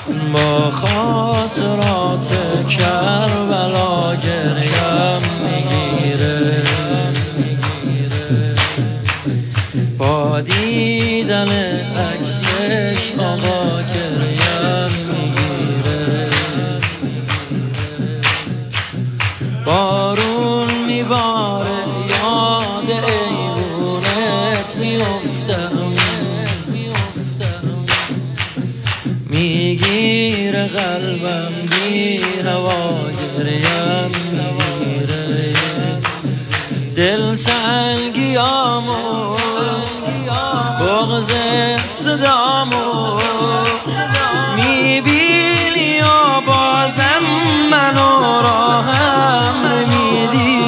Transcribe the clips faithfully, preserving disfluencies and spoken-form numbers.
با خاطرات کربلا گریم میگیره، با دیدن عکسش آقا گریم میگیره. بارون میباره یاد ایوونت میافتم، میگیره قلبم بی هوا گریم میگیره. دل تنگیامو بغض صدامو میبینی و بازم منو راهم نمیدی.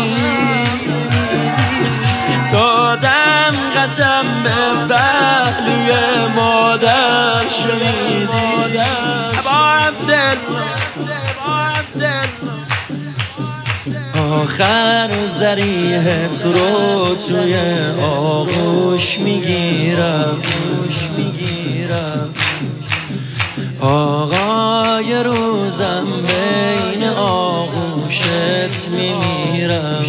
دادم قسم به پهلوی مادر شنیدی. آخر ضریحت رو توی آغوش میگیرم، آقای روزم بین آغوشت میمیرم.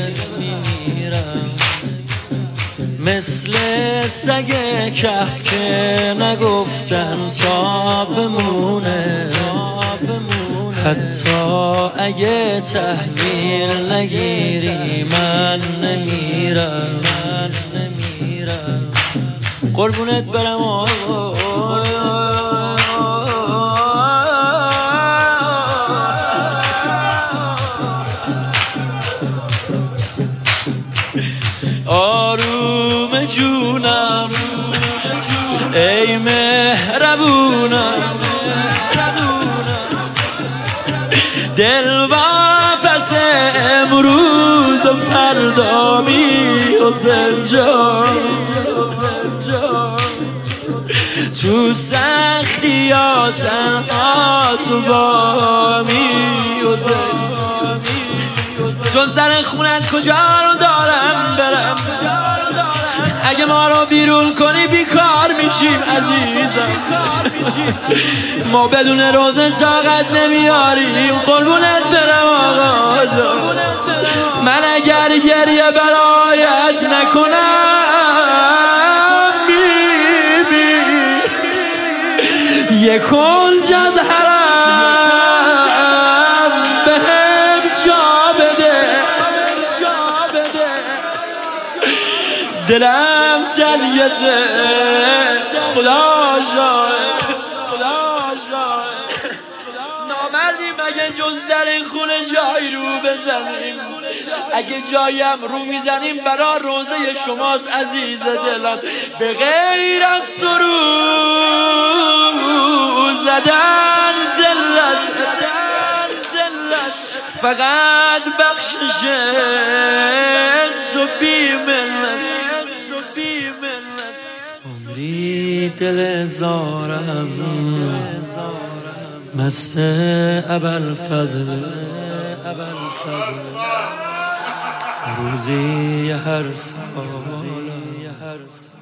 مثل سگ کف که نگفتن تا بمونه، حتی اگه تحویل نگیری من نمیرم. قربونت برم آقا، آروم جونم ای مهربونم. دل با پس امروز و فردا می‌حسن جان، تو سختی‌ها تنها تو با می‌حسن. جز در خونت کجا رو دارم برم؟ اگه ما رو بیرون کنی بیکار میشیم عزیزم. ما بدون روزه طاقت نمیاریم. قربونت برم آقا جان، من اگر گریه برایت نکنم بیبی یک کنج از حرم بهم جا بده. دلم تنیته خدا شاهد، خدا شاهد. نامردیم اگه جز در این خونه جایی رو بزنیم. اگه جایم رو میزنیم برا روزه شماست عزیز دلم. به غیر از تو رو زدن ذلت، فقط بخشش تو بی‌منت. عمری دل زارم مست ابوالفضل، روزی هر سال